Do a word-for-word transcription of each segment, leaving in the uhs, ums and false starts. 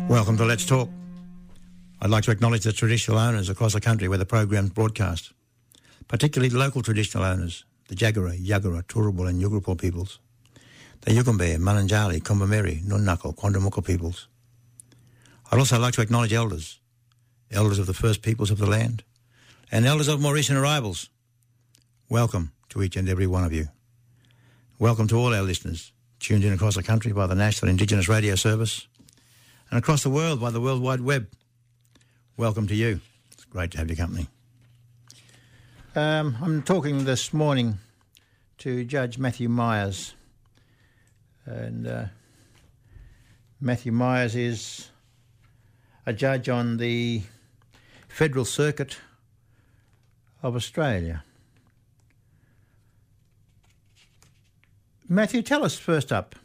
Welcome to Let's Talk. I'd like to acknowledge the traditional owners across the country where the program's broadcast, particularly local traditional owners, the Jagera, Yagara, Turrbal and Yuggurpal peoples, the Yugambeh, Malanjali, Kombumerri, Nunnuku, Quandamooka peoples. I'd also like to acknowledge elders, elders of the first peoples of the land, and elders of more recent arrivals. Welcome to each and every one of you. Welcome to all our listeners, tuned in across the country by the National Indigenous Radio Service, and across the world by the World Wide Web. Welcome to you. It's great to have your company. Um, I'm talking this morning to Judge Matthew Myers. And uh, Matthew Myers is a judge on the Federal Circuit of Australia. Matthew, tell us first up,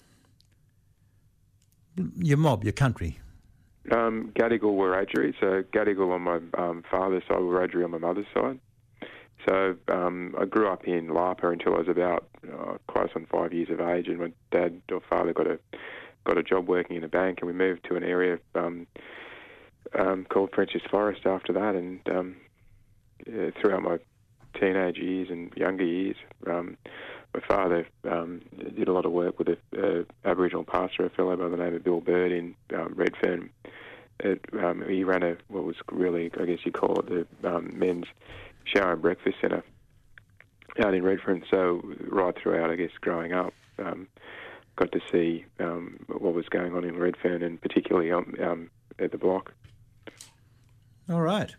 your mob, your country. Um, Gadigal Wiradjuri, so Gadigal on my um, father's side, Wiradjuri on my mother's side. So um, I grew up in Lapa until I was about uh, close on five years of age, and my dad or father got a got a job working in a bank, and we moved to an area um, um, called French's Forest after that. And um, yeah, throughout my teenage years and younger years, um, my father um, did a lot of work with an Aboriginal pastor, a fellow by the name of Bill Bird in um, Redfern. It, um, he ran a what was really, I guess you call it, the um, men's shower and breakfast centre out in Redfern. So right throughout, I guess, growing up, um, got to see um, what was going on in Redfern, and particularly um, um, at the block. All right.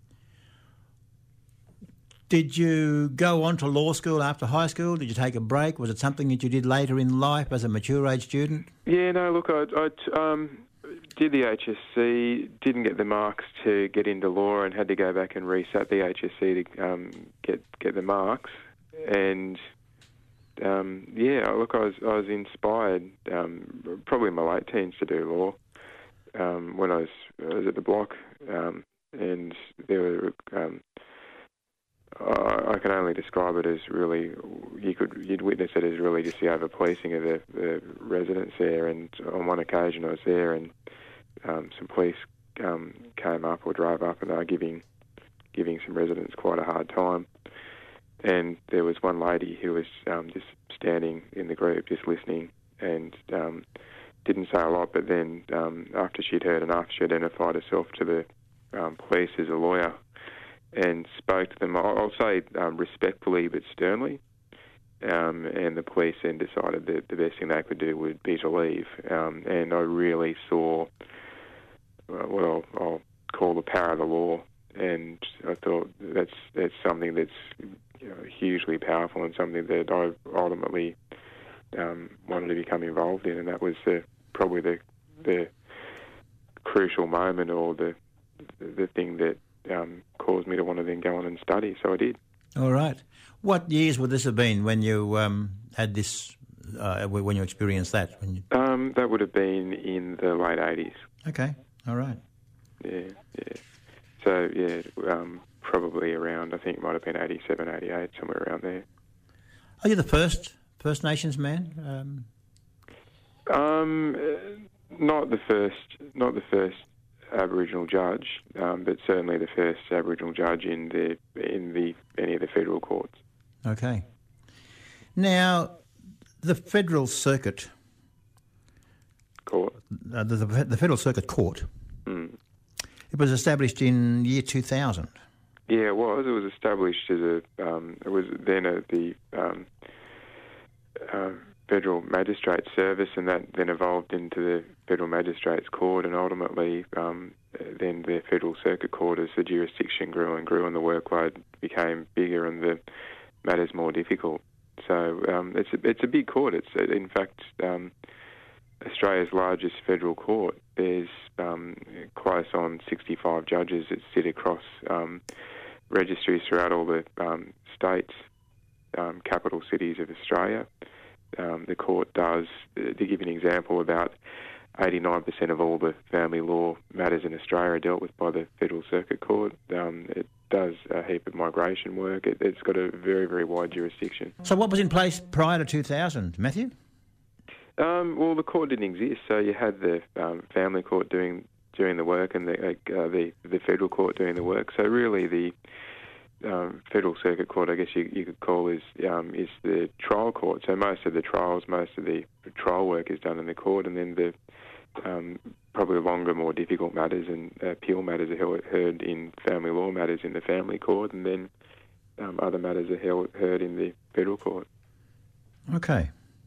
Did you go on to law school after high school? Did you take a break? Was it something that you did later in life as a mature age student? Yeah, no, look, I, I um, did the H S C, didn't get the marks to get into law, and had to go back and resat the H S C to um, get get the marks. And um, yeah, look, I was I was inspired, um, probably in my late teens, to do law um, when I was I was at the block, um, and there were. Um, I can only describe it as really, you could you'd witness it as really just the over-policing of the, the residents there. And on one occasion I was there, and um, some police um, came up or drove up, and they were giving giving some residents quite a hard time. And there was one lady who was um, just standing in the group, just listening, and um, didn't say a lot. But then um, after she'd heard enough, she identified herself to the um, police as a lawyer, and spoke to them, I'll say um, respectfully but sternly, um, and the police then decided that the best thing they could do would be to leave. Um, and I really saw uh, what I'll, I'll call the power of the law, and I thought that's that's something that's you know, hugely powerful, and something that I ultimately um, wanted to become involved in, and that was the, probably the the crucial moment, or the the thing that Um, caused me to want to then go on and study, so I did. All right. What years would this have been when you um, had this, uh, when you experienced that? When you... Um, that would have been in the late eighties. Okay, all right. Yeah, yeah. So, yeah, um, probably around, I think it might have been eighty-seven, eighty-eight, somewhere around there. Are you the first First Nations man? Um, um uh, not the first, not the first Aboriginal judge, um, but certainly the first Aboriginal judge in the in the any of the federal courts. Okay. Now, the Federal Circuit Court, uh, the, the Federal Circuit Court, mm. it was established in year two thousand. Yeah, it was. It was established as a. Um, it was then at the um, uh, Federal Magistrates Service, and that then evolved into the Federal Magistrates Court, and ultimately um, then the Federal Circuit Court, as the jurisdiction grew and grew and the workload became bigger and the matters more difficult. So um, it's a, it's a big court. It's in fact um, Australia's largest federal court. There's um, close on sixty-five judges that sit across um, registries throughout all the um, states, um, capital cities of Australia. Um, the court does, uh, to give you an example, about eighty-nine percent of all the family law matters in Australia are dealt with by the Federal Circuit Court. Um, it does a heap of migration work. It, it's got a very, very wide jurisdiction. So what was in place prior to two thousand, Matthew? Um, well, the court didn't exist, so you had the um, family court doing doing the work and the uh, the the federal court doing the work. So really, the um, federal circuit court, I guess you, you could call, is um, is the trial court. So most of the trials, most of the trial work is done in the court, and then the um, probably longer, more difficult matters and appeal matters are held, heard in family law matters in the family court, and then um, other matters are held, heard in the federal court. Okay.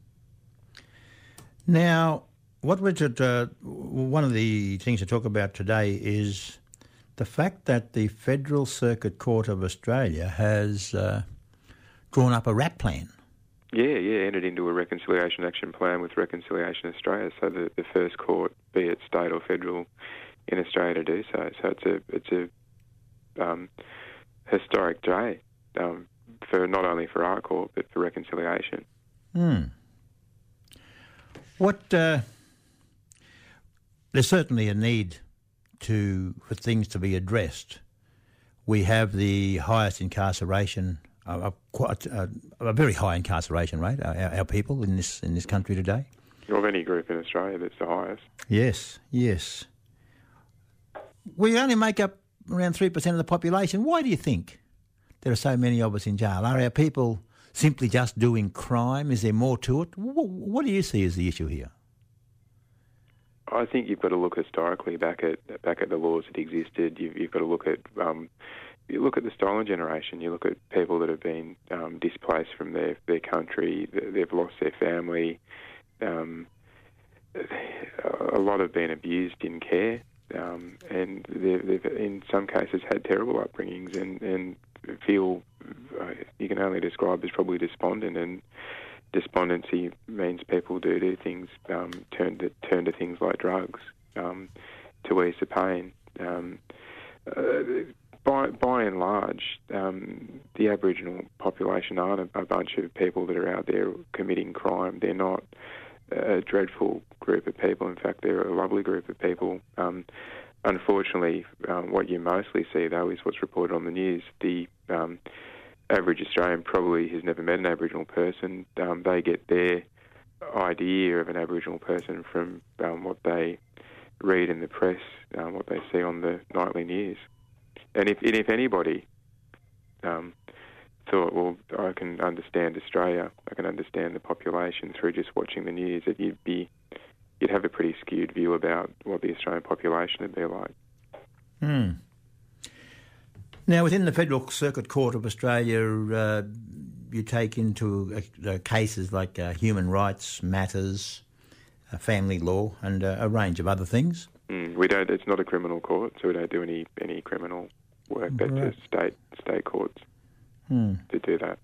Now, what Richard, uh, one of the things to talk about today is the fact that the Federal Circuit Court of Australia has uh, drawn up a R A P plan. Yeah, yeah, entered into a reconciliation action plan with Reconciliation Australia, so the, the first court, be it state or federal, in Australia to do so. So it's a it's a um, historic day um, for not only for our court but for reconciliation. Hmm. What uh, there's certainly a need to for things to be addressed. We have the highest incarceration. Uh, quite uh, a very high incarceration rate, our, our people in this in this country today. Of any group in Australia, that's the highest. Yes, yes. We only make up around three percent of the population. Why do you think there are so many of us in jail? Are our people simply just doing crime? Is there more to it? What, what do you see as the issue here? I think you've got to look historically back at back at the laws that existed. You've, you've got to look at um, you look at the stolen generation. You look at people that have been um, displaced from their their country. They've lost their family. Um, a lot have been abused in care, um, and they've, they've in some cases had terrible upbringings and and feel uh, you can only describe as probably despondent. And despondency means people do do things, um, turn to turn to things like drugs um, to ease the pain. Um, uh, by by and large, um, the Aboriginal population aren't a, a bunch of people that are out there committing crime. They're not a dreadful group of people. In fact, they're a lovely group of people. Um, unfortunately, um, what you mostly see, though, is what's reported on the news. The um, average Australian probably has never met an Aboriginal person. Um, they get their idea of an Aboriginal person from um, what they read in the press, um, what they see on the nightly news. And if, and if anybody um, thought, well, I can understand Australia, I can understand the population through just watching the news, that you'd be, you'd have a pretty skewed view about what the Australian population would be like. Hmm. Now, within the Federal Circuit Court of Australia, uh, you take into uh, cases like uh, human rights matters, uh, family law, and uh, a range of other things. Mm, we don't. It's not a criminal court, so we don't do any any criminal work. That's Right. just state state courts Hmm. to do that.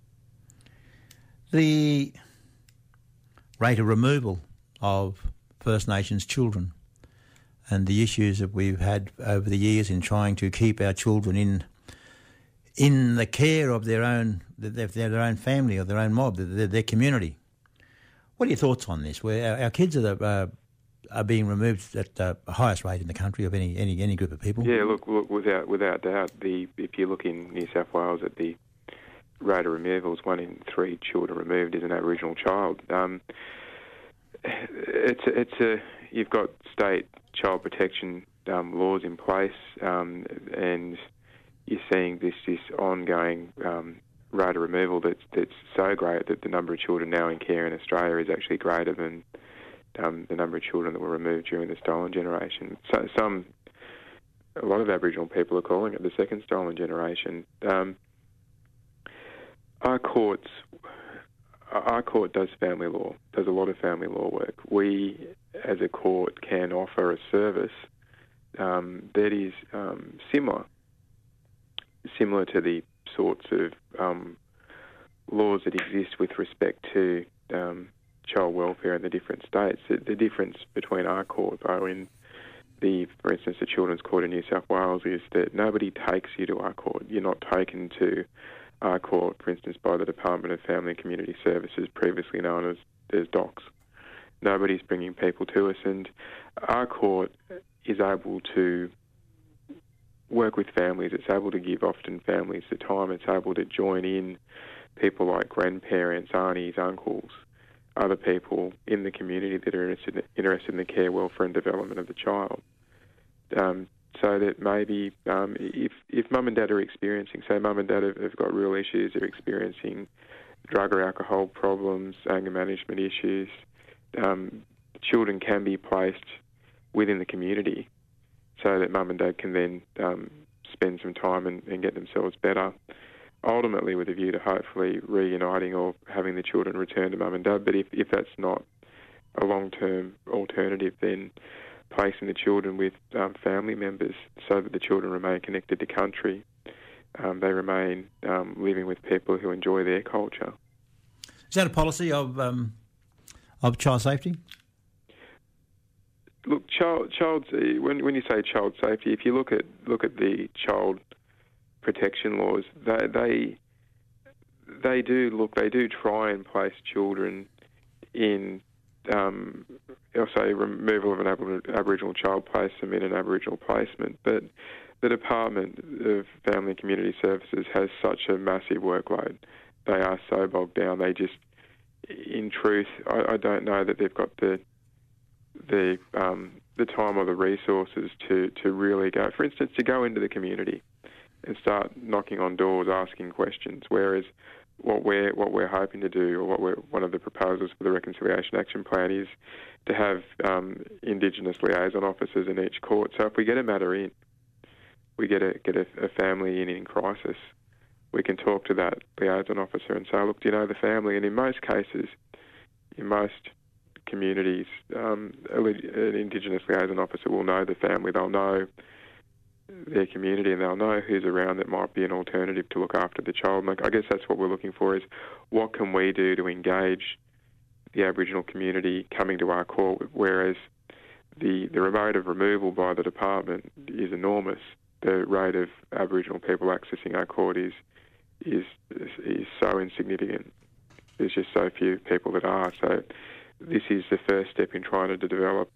The rate of removal of First Nations children and the issues that we've had over the years in trying to keep our children in in the care of their own their, their own family or their own mob, their, their community. What are your thoughts on this? Where our, our kids are the, uh, are being removed at the highest rate in the country of any any, any group of people? Yeah, look, look, without without doubt, the if you look in New South Wales at the rate of removals, one in three children removed is an Aboriginal child. Um, it's a, it's a you've got state child protection um, laws in place, um, and you're seeing this this ongoing um, rate of removal that's that's so great that the number of children now in care in Australia is actually greater than um, the number of children that were removed during the stolen generation. So some, a lot of Aboriginal people are calling it the second stolen generation. Um, our courts, our court does family law, does a lot of family law work. We, as a court, can offer a service um, that is um, similar, similar to the sorts of um, laws that exist with respect to um, child welfare in the different states. The, the difference between our court, though, in the, for instance, the Children's Court in New South Wales, is that nobody takes you to our court. You're not taken to our court, for instance, by the Department of Family and Community Services, previously known as, as D O C S. Nobody's bringing people to us, and our court is able to work with families. It's able to give often families the time. It's able to join in people like grandparents, aunties, uncles, other people in the community that are interested, interested in the care, welfare and development of the child. Um, so that maybe um, if, if mum and dad are experiencing, say mum and dad have, have got real issues, they're experiencing drug or alcohol problems, anger management issues, um, children can be placed within the community so that mum and dad can then um, spend some time and, and get themselves better, ultimately with a view to hopefully reuniting or having the children return to mum and dad. But if, if that's not a long-term alternative, then placing the children with um, family members so that the children remain connected to country, um, they remain um, living with people who enjoy their culture. Is that a policy of um, of child safety? Look, child, child. When when you say child safety, if you look at look at the child protection laws, they they they do look. They do try and place children in. Um, I'll say removal of an Aboriginal child, place them in an Aboriginal placement, but the Department of Family and Community Services has such a massive workload. They are so bogged down. They just, in truth, I, I don't know that they've got the the um, the time or the resources to, to really go. For instance, to go into the community and start knocking on doors, asking questions. Whereas what we're what we're hoping to do, or what we're, one of the proposals for the Reconciliation Action Plan is to have um, Indigenous liaison officers in each court. So if we get a matter in, we get a get a, a family in in crisis, we can talk to that liaison officer and say, look, do you know the family? And in most cases, in most communities, um, an Indigenous liaison officer will know the family. They'll know their community and they'll know who's around that might be an alternative to look after the child. And I guess that's what we're looking for, is what can we do to engage the Aboriginal community coming to our court, whereas the, the rate of removal by the department is enormous. The rate of Aboriginal people accessing our court is is is so insignificant. There's just so few people that are. So this is the first step in trying to develop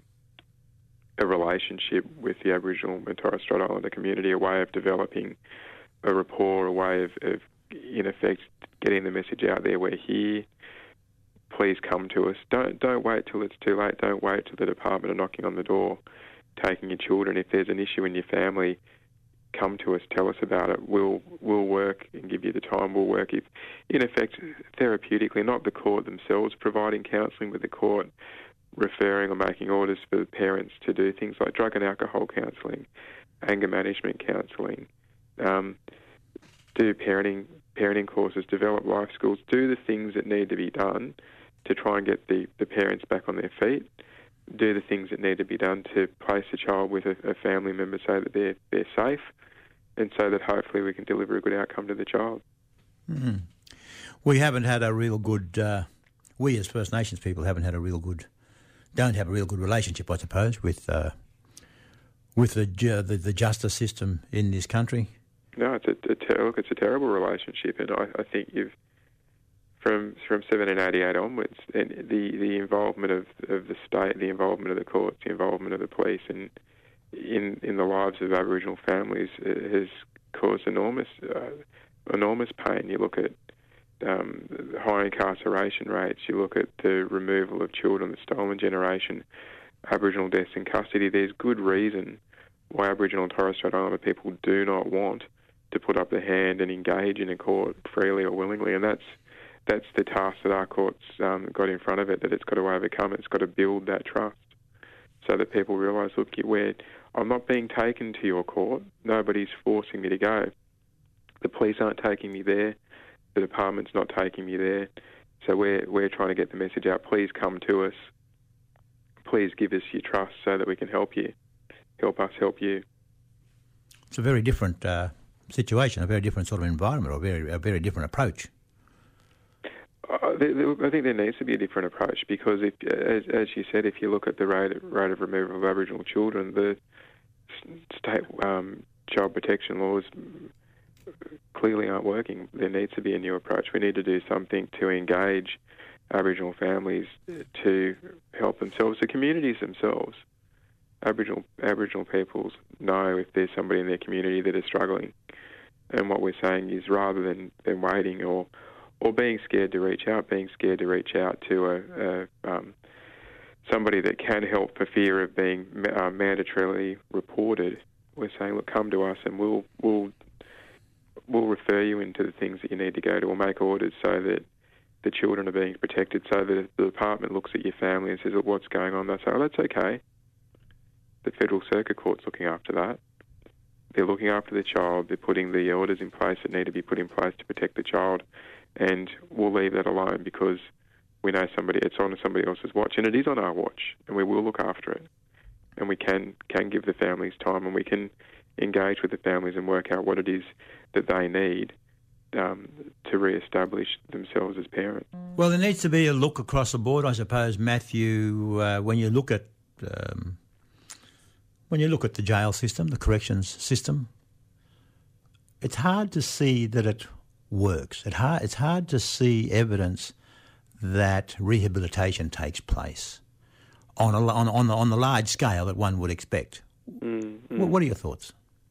a relationship with the Aboriginal and Torres Strait Islander community, a way of developing a rapport, a way of, of, in effect, getting the message out there. We're here. Please come to us. Don't don't wait till it's too late. Don't wait till the department are knocking on the door, taking your children. If there's an issue in your family, come to us, tell us about it. We'll we'll work and give you the time. We'll work, if, in effect, therapeutically, not the court themselves providing counselling, but the court referring or making orders for the parents to do things like drug and alcohol counselling, anger management counselling, um, do parenting parenting courses, develop life skills, do the things that need to be done to try and get the, the parents back on their feet, do the things that need to be done to place the child with a, a family member so that they're, they're safe, and so that hopefully we can deliver a good outcome to the child. Mm-hmm. We haven't had a real good, uh, we as First Nations people haven't had a real good, don't have a real good relationship, I suppose, with uh, with the, the the justice system in this country. No, it's a, a ter- look, it's a terrible relationship, and I, I think you've from from seventeen eighty-eight onwards, and the, the involvement of of the state, the involvement of the courts, the involvement of the police, and in in the lives of Aboriginal families has caused enormous uh, enormous pain. You look at um, high incarceration rates. You look at the removal of children, the stolen generation, Aboriginal deaths in custody. There's good reason why Aboriginal and Torres Strait Islander people do not want to put up their hand and engage in a court freely or willingly, and that's that's the task that our courts um, got in front of it, that it's got to overcome. It's got to build that trust so that people realise, look, we're, I'm not being taken to your court. Nobody's forcing me to go. The police aren't taking me there. The department's not taking me there. So we're we're trying to get the message out. Please come to us. Please give us your trust so that we can help you. Help us help you. It's a very different uh, situation, a very different sort of environment, or a very, a very different approach. Uh, there, there, I think there needs to be a different approach, because, if, as, as you said, if you look at the rate, rate of removal of Aboriginal children, the state um, child protection laws clearly aren't working. There needs to be a new approach. We need to do something to engage Aboriginal families to help themselves, the communities themselves. Aboriginal Aboriginal peoples know if there's somebody in their community that is struggling, and what we're saying is, rather than, than waiting or or being scared to reach out, being scared to reach out to a, a um, somebody that can help for fear of being uh, mandatorily reported. We're saying, look, come to us and we'll we'll we'll refer you into the things that you need to go to, or make orders so that the children are being protected, so that the department looks at your family and says, look, what's going on? They say, oh, that's okay. The Federal Circuit Court's looking after that. They're looking after the child. They're putting the orders in place that need to be put in place to protect the child, and we'll leave that alone because we know somebody, it's on somebody else's watch, and it is on our watch, and we will look after it. And we can, can give the families time, and we can engage with the families and work out what it is that they need um, to re-establish themselves as parents. Well, there needs to be a look across the board, I suppose, Matthew, uh, when you look at um, when you look at the jail system, the corrections system. It's hard to see that it works. It hard, it's hard to see evidence that rehabilitation takes place on a, on on the, on the large scale that one would expect. Mm-hmm. What, what are your thoughts?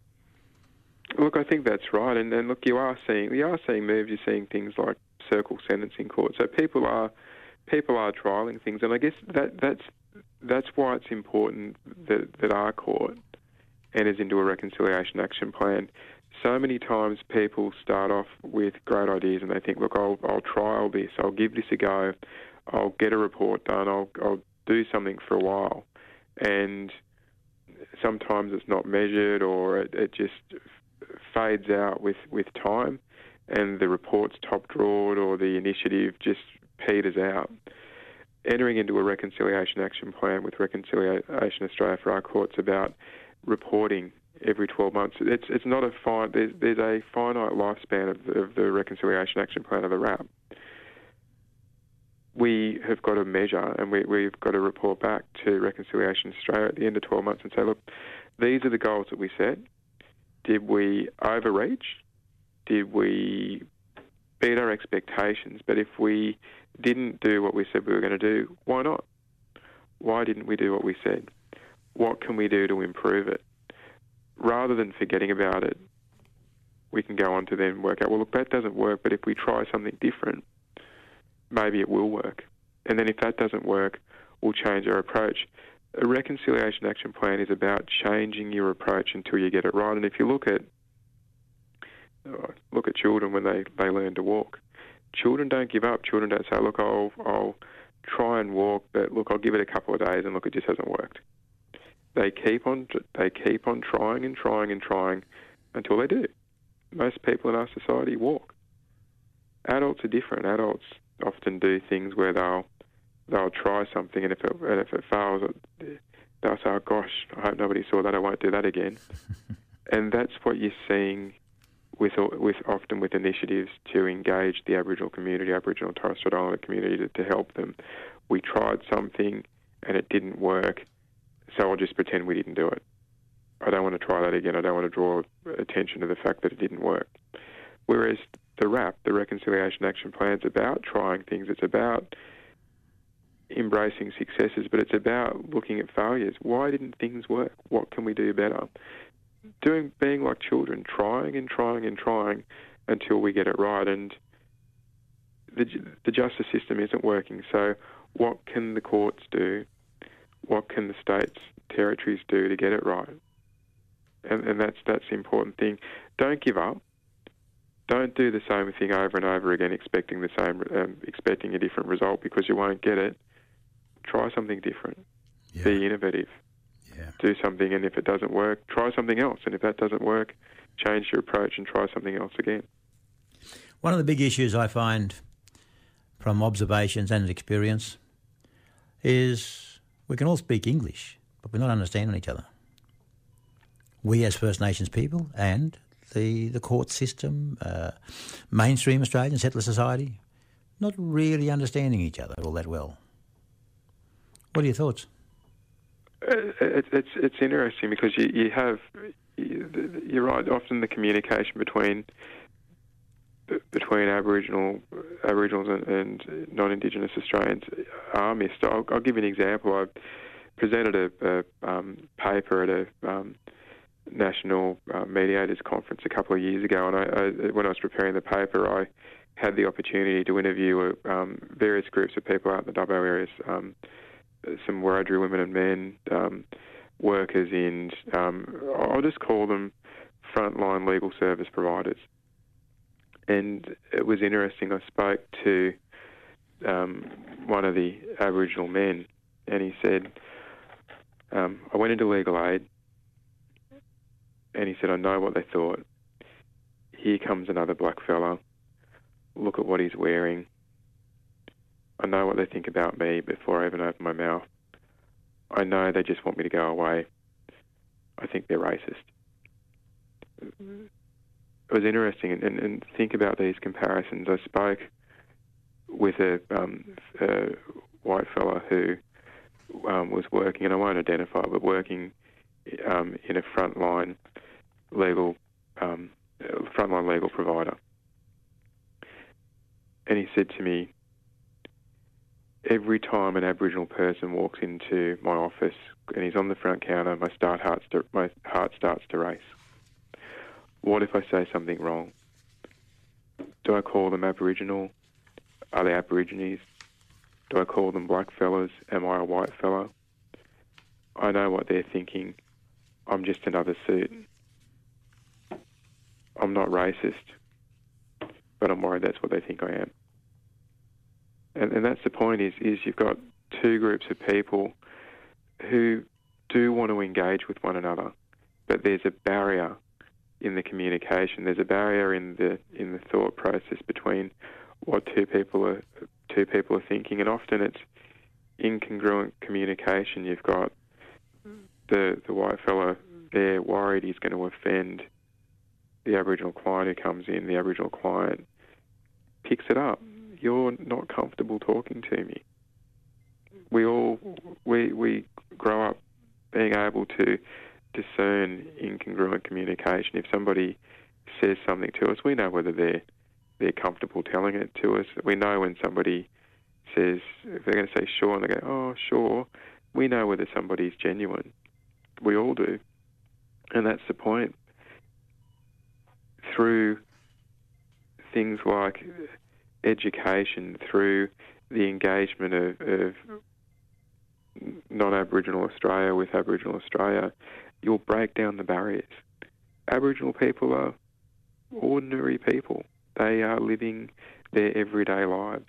Look, I think that's right, and, and look, you are seeing you are seeing moves. You're seeing things like circle sentencing court. So people are people are trialling things, and I guess that that's that's why it's important that that our court enters into a reconciliation action plan. So many times people start off with great ideas and they think, look, I'll I'll trial this, I'll give this a go, I'll get a report done, I'll I'll do something for a while, and sometimes it's not measured or it, it just fades out with, with time, and the report's top-drawed or the initiative just peters out. Entering into a reconciliation action plan with Reconciliation Australia for our courts about reporting every twelve months. It's it's not a fine. There's there's a finite lifespan of the, of the Reconciliation Action Plan of the R A P. We have got to measure, and we, we've got to report back to Reconciliation Australia at the end of twelve months and say, look, these are the goals that we set. Did we overreach? Did we beat our expectations? But if we didn't do what we said we were going to do, why not? Why didn't we do what we said? What can we do to improve it? Rather than forgetting about it, we can go on to then work out, well, look, that doesn't work, but if we try something different, maybe it will work. And then if that doesn't work, we'll change our approach. A reconciliation action plan is about changing your approach until you get it right. And if you look at look at children when they, they learn to walk, children don't give up. Children don't say, look, I'll, I'll try and walk, but look, I'll give it a couple of days and look, it just hasn't worked. They keep on they keep on trying and trying and trying until they do. Most people in our society walk. Adults are different. Adults often do things where they'll they'll try something, and if it, and if it fails, they'll say, oh, gosh, I hope nobody saw that, I won't do that again. And that's what you're seeing with with often with initiatives to engage the Aboriginal community, Aboriginal and Torres Strait Islander community, to, to help them. We tried something and it didn't work, so I'll just pretend we didn't do it. I don't want to try that again. I don't want to draw attention to the fact that it didn't work. Whereas the R A P, the Reconciliation Action Plan, is about trying things. It's about embracing successes, but it's about looking at failures. Why didn't things work? What can we do better? Doing, being like children, trying and trying and trying until we get it right. And the, the justice system isn't working. So what can the courts do? What can the states, territories do to get it right? And, and that's that's the important thing. Don't give up. Don't do the same thing over and over again, expecting the same, um, expecting a different result, because you won't get it. Try something different. Yeah. Be innovative. Yeah. Do something, and if it doesn't work, try something else. And if that doesn't work, change your approach and try something else again. One of the big issues I find from observations and experience is we can all speak English, but we're not understanding each other. We as First Nations people and the, the court system, uh, mainstream Australian settler society, not really understanding each other all that well. What are your thoughts? It, it's it's interesting because you, you have, you're right, often the communication between between Aboriginal Aboriginals and, and non-Indigenous Australians are missed. I'll, I'll give you an example. I presented a, a um, paper at a um, National uh, Mediators Conference a couple of years ago, and I, I, when I was preparing the paper, I had the opportunity to interview um, various groups of people out in the Dubbo areas, um, some Wiradjuri women and men, um, workers in, um, I'll just call them frontline legal service providers. And it was interesting, I spoke to um, one of the Aboriginal men, and he said, um, I went into legal aid, and he said, I know what they thought. Here comes another black fella. Look at what he's wearing. I know what they think about me before I even open my mouth. I know they just want me to go away. I think they're racist. It was interesting, and, and, and think about these comparisons. I spoke with a, um, a white fella who um, was working, and I won't identify, but working um, in a frontline legal um, frontline legal provider. And he said to me, every time an Aboriginal person walks into my office and he's on the front counter, my start heart st- my heart starts to race. What if I say something wrong? Do I call them Aboriginal? Are they Aborigines? Do I call them black fellas? Am I a white fella? I know what they're thinking. I'm just another suit. I'm not racist, but I'm worried that's what they think I am. And, and that's the point, is, is you've got two groups of people who do want to engage with one another, but there's a barrier in the communication. There's a barrier in the in the thought process between what two people are two people are thinking, and often it's incongruent communication. You've got the the white fella there worried he's going to offend the Aboriginal client who comes in. The Aboriginal client picks it up. You're not comfortable talking to me. We all we we grow up being able to discern incongruent communication. If somebody says something to us, we know whether they're they're comfortable telling it to us. We know when somebody says, if they're going to say sure and they go, oh, sure, we know whether somebody's genuine. We all do. And that's the point. Through things like education, through the engagement of, of non-Aboriginal Australia with Aboriginal Australia, you'll break down the barriers. Aboriginal people are ordinary people. They are living their everyday lives.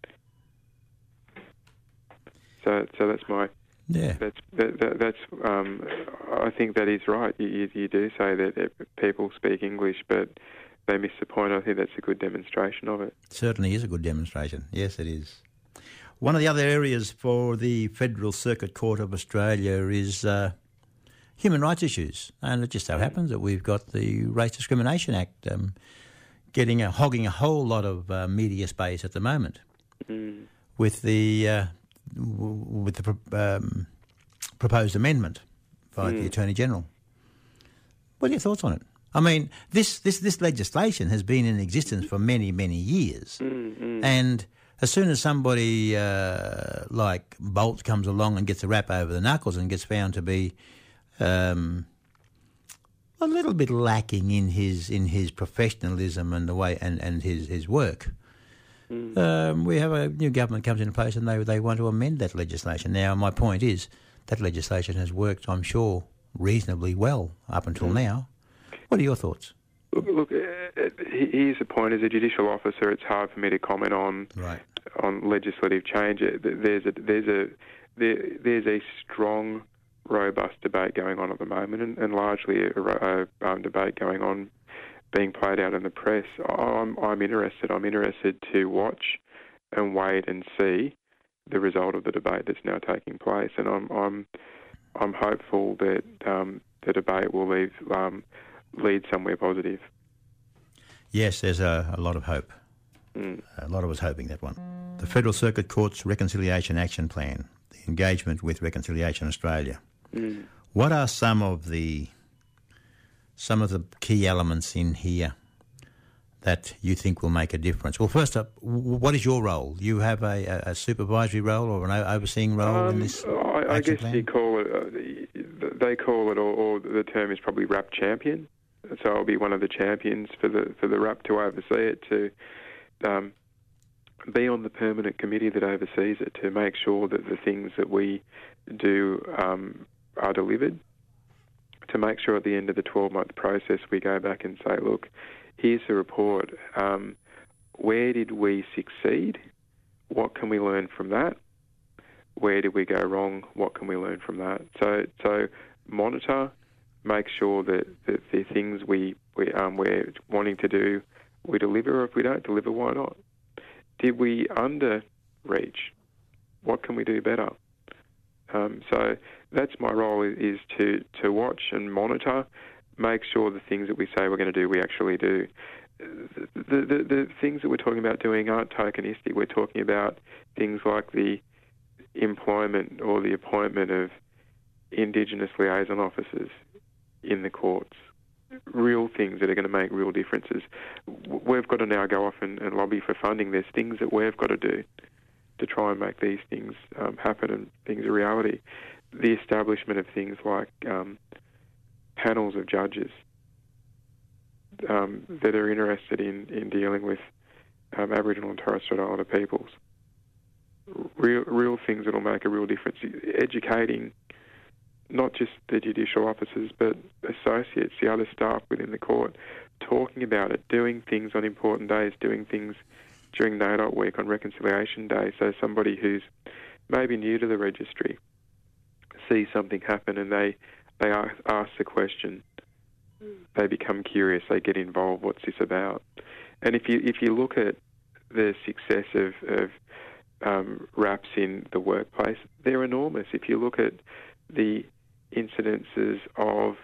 So, so that's my. Yeah. That's that, that, that's. Um, I think that is right. You, you, you do say that people speak English, but they miss the point. I think that's a good demonstration of it. It certainly is a good demonstration. Yes, it is. One of the other areas for the Federal Circuit Court of Australia is uh, human rights issues, and it just so happens that we've got the Race Discrimination Act um, getting a, hogging a whole lot of uh, media space at the moment, mm. with the uh, w- with the um, proposed amendment by mm. the Attorney General. What are your thoughts on it? I mean, this this this legislation has been in existence for many many years, mm, mm. and as soon as somebody uh, like Bolt comes along and gets a rap over the knuckles and gets found to be um, a little bit lacking in his in his professionalism and the way and, and his, his work, mm. um, we have a new government comes into place and they they want to amend that legislation. Now, my point is that legislation has worked, I'm sure, reasonably well up until mm. now. What are your thoughts? Look, look, here's the point. As a judicial officer, it's hard for me to comment on right. on legislative change. There's a there's a there, there's a strong, robust debate going on at the moment, and, and largely a, a, a um, debate going on, being played out in the press. I'm I'm interested. I'm interested to watch and wait and see the result of the debate that's now taking place, and I'm I'm I'm hopeful that um, the debate will leave. Um, lead somewhere positive. Yes, there's a, a lot of hope. Mm. A lot of us hoping that one. The Federal Circuit Court's Reconciliation Action Plan, the engagement with Reconciliation Australia. Mm. What are some of the some of the key elements in here that you think will make a difference? Well, first up, what is your role? You have a, a supervisory role or an overseeing role um, in this I, I action guess plan? you call it. Uh, they call it, or, or the term is probably R A P champion. So I'll be one of the champions for the for the R A P to oversee it, to um, be on the permanent committee that oversees it to make sure that the things that we do um, are delivered, to make sure at the end of the twelve-month process we go back and say, look, here's the report. Um, where did we succeed? What can we learn from that? Where did we go wrong? What can we learn from that? So, so monitor, make sure that, that the things we, we um, we're wanting to do, we deliver. Or if we don't deliver, why not? Did we under-reach? What can we do better? Um, so that's my role, is to, to watch and monitor, make sure the things that we say we're going to do, we actually do. The, the, the, the things that we're talking about doing aren't tokenistic. We're talking about things like the employment or the appointment of Indigenous liaison officers in the courts. Real things that are going to make real differences. We've got to now go off and, and lobby for funding. There's things that we've got to do to try and make these things um, happen and things a reality. The establishment of things like um, panels of judges um, that are interested in, in dealing with um, Aboriginal and Torres Strait Islander peoples. Real, real things that will make a real difference. Educating not just the judicial officers, but associates, the other staff within the court, talking about it, doing things on important days, doing things during NAIDOC week on Reconciliation Day. So somebody who's maybe new to the registry sees something happen and they, they ask the question, they become curious, they get involved, what's this about? And if you if you look at the success of, of um, RAPs in the workplace, they're enormous. If you look at the incidences of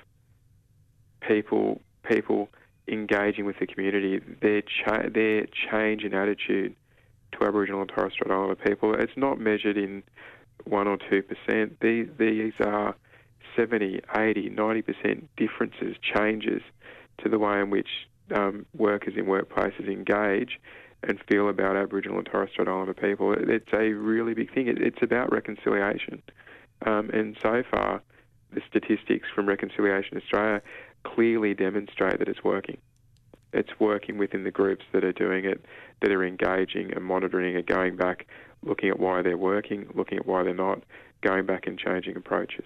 people people engaging with the community, their cha- their change in attitude to Aboriginal and Torres Strait Islander people, it's not measured in one or two percent. These these are seventy, eighty, ninety percent differences, changes to the way in which um, workers in workplaces engage and feel about Aboriginal and Torres Strait Islander people. It's a really big thing. It, it's about reconciliation. Um, and so far, the statistics from Reconciliation Australia clearly demonstrate that it's working. It's working within the groups that are doing it, that are engaging and monitoring it, going back, looking at why they're working, looking at why they're not, going back and changing approaches.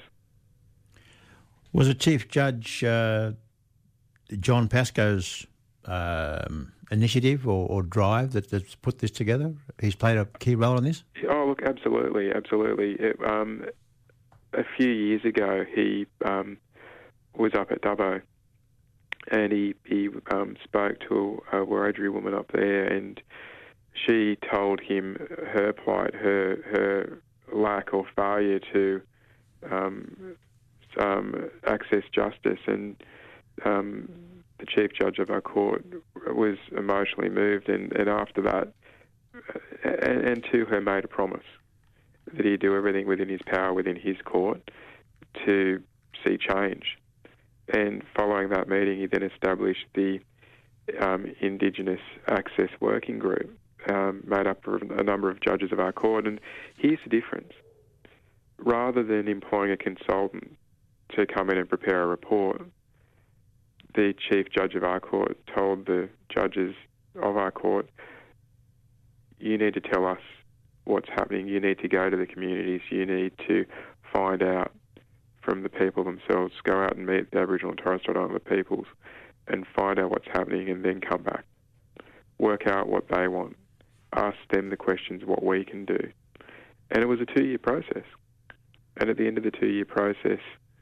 Was it Chief Judge uh, John Pascoe's um, initiative or, or drive that, that's put this together? He's played a key role in this? Oh, look, absolutely, absolutely. It, um, a few years ago, he um, was up at Dubbo and he, he um, spoke to a, a Wiradjuri woman up there, and she told him her plight, her her lack or failure to um, um, access justice, and um, the Chief Judge of our court was emotionally moved, and, and after that, and, and to her made a promise that he'd do everything within his power, within his court, to see change. And following that meeting, he then established the um, Indigenous Access Working Group, um, made up of a number of judges of our court. And here's the difference. Rather than employing a consultant to come in and prepare a report, the Chief Judge of our court told the judges of our court, you need to tell us what's happening. You need to go to the communities. You need to find out from the people themselves, go out and meet the Aboriginal and Torres Strait Islander peoples and find out what's happening, and then come back. Work out what they want. Ask them the questions, what we can do. And it was a two-year process. And at the end of the two-year process,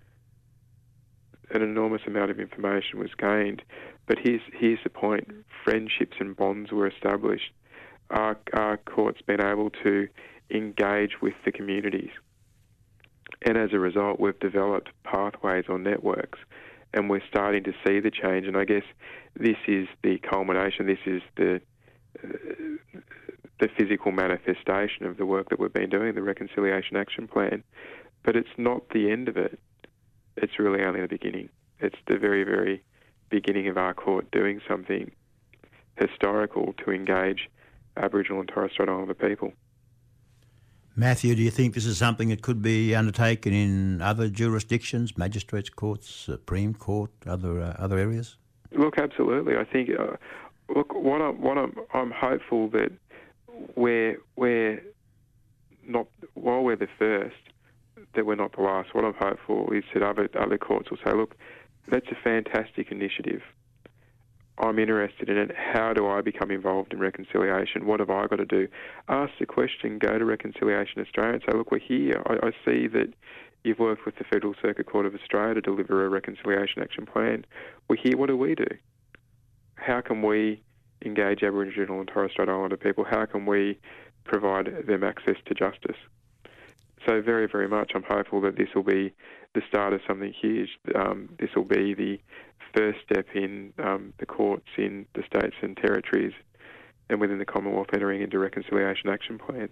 an enormous amount of information was gained. But here's, here's the point. Friendships and bonds were established. Our, our court's been able to engage with the communities. And as a result, we've developed pathways or networks, and we're starting to see the change. And I guess this is the culmination, this is the uh, the physical manifestation of the work that we've been doing, the Reconciliation Action Plan. But it's not the end of it. It's really only the beginning. It's the very, very beginning of our court doing something historical to engage Aboriginal and Torres Strait Islander people. Matthew, do you think this is something that could be undertaken in other jurisdictions, magistrates' courts, Supreme Court, other uh, other areas? Look, absolutely. I think uh, Look, what I'm, what I'm, I'm hopeful that we're, we're not, while we're the first, that we're not the last. What I'm hopeful is that other, other courts will say, look, that's a fantastic initiative. I'm interested in it. How do I become involved in reconciliation? What have I got to do? Ask the question, go to Reconciliation Australia and say, look, we're here. I, I see that you've worked with the Federal Circuit Court of Australia to deliver a reconciliation action plan. We're here. What do we do? How can we engage Aboriginal and Torres Strait Islander people? How can we provide them access to justice? So very, very much I'm hopeful that this will be the start of something huge. Um, this will be the first step in um, the courts in the states and territories and within the Commonwealth entering into reconciliation action plans.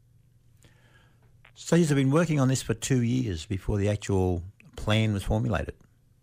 So you've been working on this for two years before the actual plan was formulated.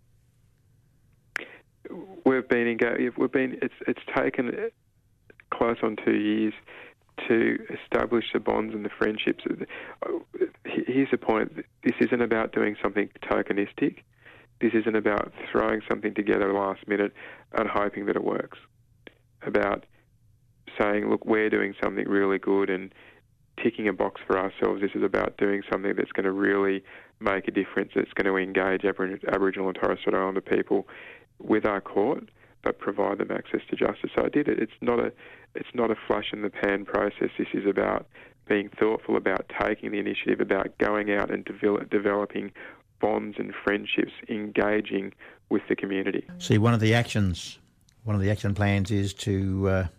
We've been engaged. We've been. It's it's taken close on two years to establish the bonds and the friendships. Here's the point. This isn't about doing something tokenistic. This isn't about throwing something together last minute and hoping that it works. About saying, look, we're doing something really good and ticking a box for ourselves. This is about doing something that's going to really make a difference, that's going to engage Aboriginal and Torres Strait Islander people with our court, but provide them access to justice. So I did it. It's not a, it's not a flash in the pan process. This is about being thoughtful, about taking the initiative, about going out and develop, developing bonds and friendships, engaging with the community. See, one of the actions, one of the action plans is to uh,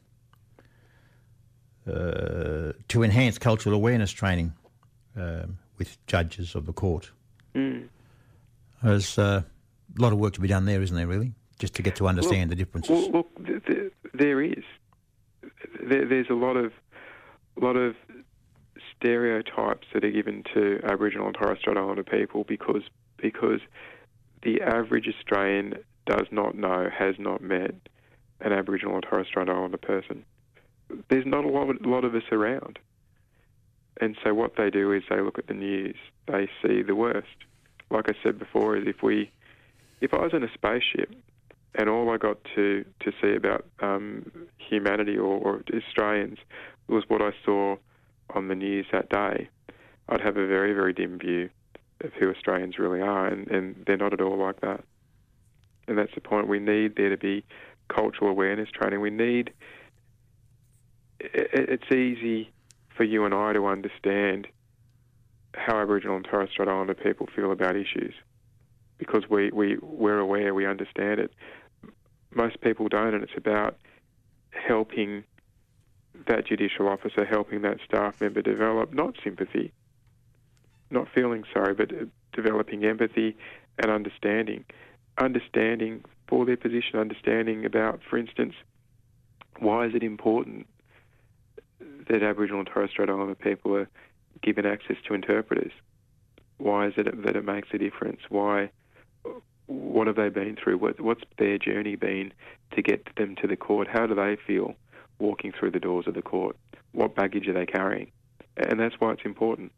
uh, to enhance cultural awareness training uh, with judges of the court. Mm. There's uh, a lot of work to be done there, isn't there, really? Just to get to understand well, the differences. Well, look, th- th- there is. There, there's a lot of, lot of stereotypes that are given to Aboriginal and Torres Strait Islander people because because the average Australian does not know, has not met an Aboriginal or Torres Strait Islander person. There's not a lot of, lot of us around. And so what they do is they look at the news, they see the worst. Like I said before, is if we, if I was in a spaceship and all I got to, to see about um, humanity or, or Australians was what I saw on the news that day, I'd have a very, very dim view of who Australians really are, and, and they're not at all like that. And that's the point. We need there to be cultural awareness training. We need... It, it's easy for you and I to understand how Aboriginal and Torres Strait Islander people feel about issues because we, we, we're aware, we understand it. Most people don't, and it's about helping that judicial officer, helping that staff member develop not sympathy, not feeling sorry, but developing empathy and understanding. Understanding for their position, understanding about, for instance, why is it important that Aboriginal and Torres Strait Islander people are given access to interpreters? Why is it that it makes a difference? Why? What have they been through? What, what's their journey been to get them to the court? How do they feel walking through the doors of the court? What baggage are they carrying? And that's why it's important.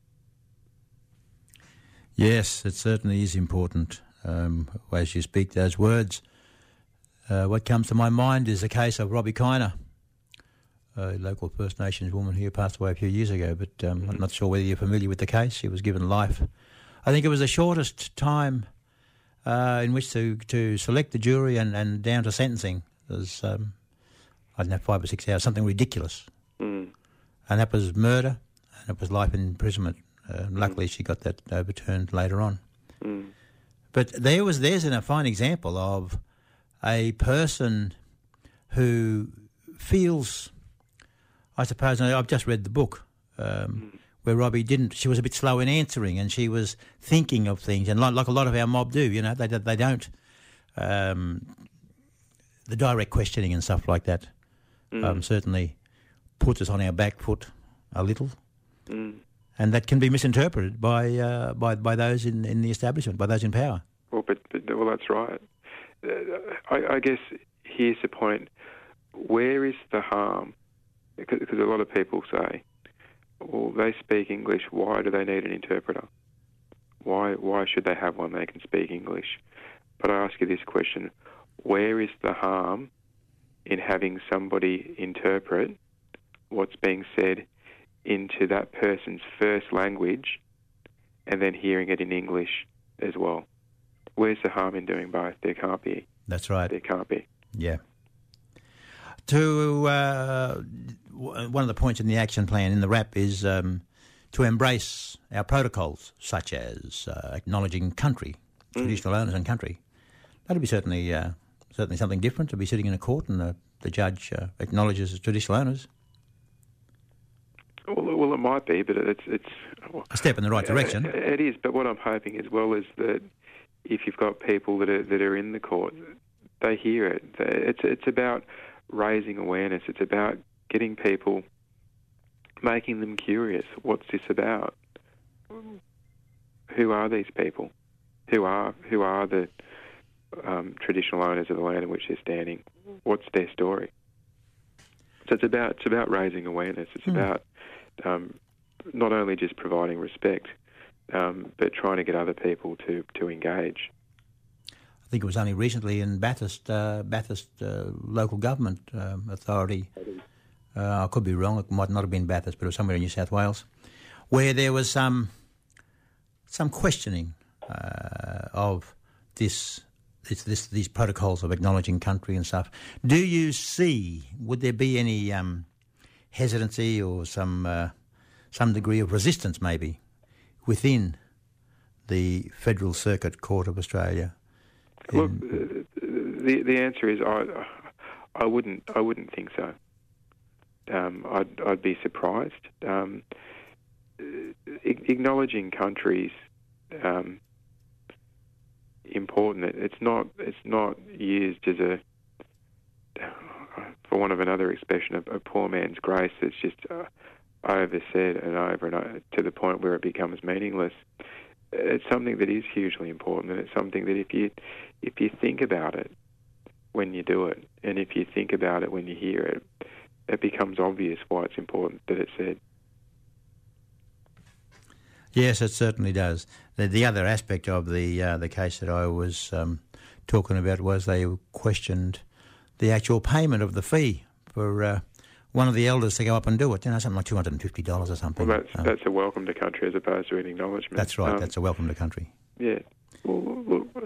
Yes, it certainly is important. Um, as you speak those words, uh, what comes to my mind is the case of Robbie Kiner, a local First Nations woman who passed away a few years ago, but um, mm-hmm. I'm not sure whether you're familiar with the case. She was given life. I think it was the shortest time uh, in which to, to select the jury and, and down to sentencing. It was, um, I don't know, five or six hours, something ridiculous. Mm. And that was murder, and it was life imprisonment. Uh, luckily, she got that overturned later on. Mm. But there was there's a fine example of a person who feels, I suppose, I've just read the book um, mm. where Robbie didn't, she was a bit slow in answering and she was thinking of things, and like, like a lot of our mob do, you know, they, they don't, um, the direct questioning and stuff like that mm. um, certainly puts us on our back foot a little. Mm. And that can be misinterpreted by uh, by by those in, in the establishment, by those in power. Well, but, but well, that's right. Uh, I, I guess here's the point: where is the harm? Because, because a lot of people say, "Well, they speak English. Why do they need an interpreter? Why why should they have one? They can speak English." But I ask you this question: where is the harm in having somebody interpret what's being said into that person's first language and then hearing it in English as well. Where's the harm in doing both? There can't be. That's right. There can't be. Yeah. To uh, one of the points in the action plan in the RAP is um, to embrace our protocols, such as uh, acknowledging country, mm. traditional owners and country. That'd be certainly uh, certainly something different to be sitting in a court and the, the judge uh, acknowledges traditional owners. Well, well, it might be, but it's it's a step in the right direction. It is, but what I'm hoping as well is that if you've got people that are that are in the court, they hear it. It's it's about raising awareness. It's about getting people, making them curious. What's this about? Who are these people? Who are who are the um, traditional owners of the land in which they're standing? What's their story? So it's about it's about raising awareness. It's mm. about um, not only just providing respect, um, but trying to get other people to, to engage. I think it was only recently in Bathurst, uh, Bathurst uh, local government um, authority. Uh, I could be wrong. It might not have been Bathurst, but it was somewhere in New South Wales, where there was some some questioning uh, of this. It's this, these protocols of acknowledging country and stuff. Do you see, would there be any um, hesitancy or some uh, some degree of resistance maybe within the Federal Circuit Court of Australia? Look, uh, the the answer is I I wouldn't I wouldn't think so. Um, I'd I'd be surprised. Um, acknowledging countries. Um, important. It's not it's not used as a, for want of another expression, a, a poor man's grace. It's just uh, oversaid and over and over to the point where it becomes meaningless. It's something that is hugely important, and it's something that if you if you think about it when you do it, and if you think about it when you hear it, it becomes obvious why it's important that it's said. Yes, it certainly does. The, the other aspect of the uh, the case that I was um, talking about was they questioned the actual payment of the fee for uh, one of the elders to go up and do it. You know, something like two hundred and fifty dollars or something. Well, that's um, that's a welcome to country as opposed to an acknowledgement. That's right. Um, that's a welcome to country. Yeah. Well, look,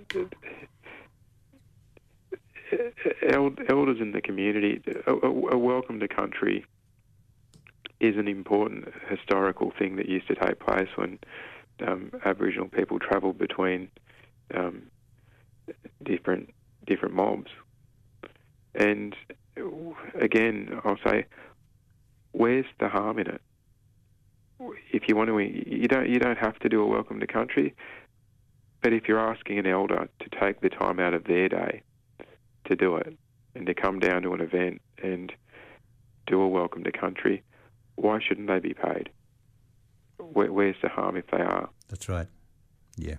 elders in the community, a, a welcome to country is an important historical thing that used to take place when um, Aboriginal people travelled between um, different different mobs. And again, I'll say, where's the harm in it? If you want to, you don't you don't have to do a welcome to country, but if you're asking an elder to take the time out of their day to do it and to come down to an event and do a welcome to country, why shouldn't they be paid? Where, where's the harm if they are? That's right. Yeah.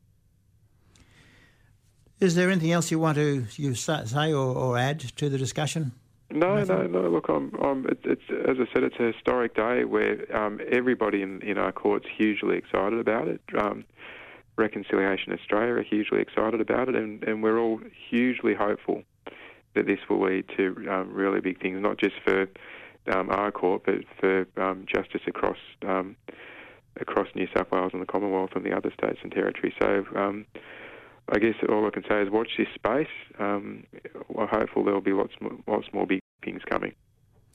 Is there anything else you want to you say or, or add to the discussion? No, Nothing? no, no. Look, I'm, I'm, it's, it's, as I said, it's a historic day where um, everybody in, in our court's hugely excited about it. Um, Reconciliation Australia are hugely excited about it, and, and we're all hugely hopeful that this will lead to um, really big things, not just for Um, our court, but for um, justice across um, across New South Wales and the Commonwealth and the other states and territories. So um, I guess all I can say is watch this space. Um, we're hopeful there'll be lots more, lots more big things coming.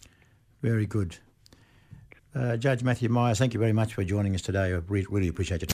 Very good. Uh, Judge Matthew Myers, thank you very much for joining us today. I re- really appreciate your time.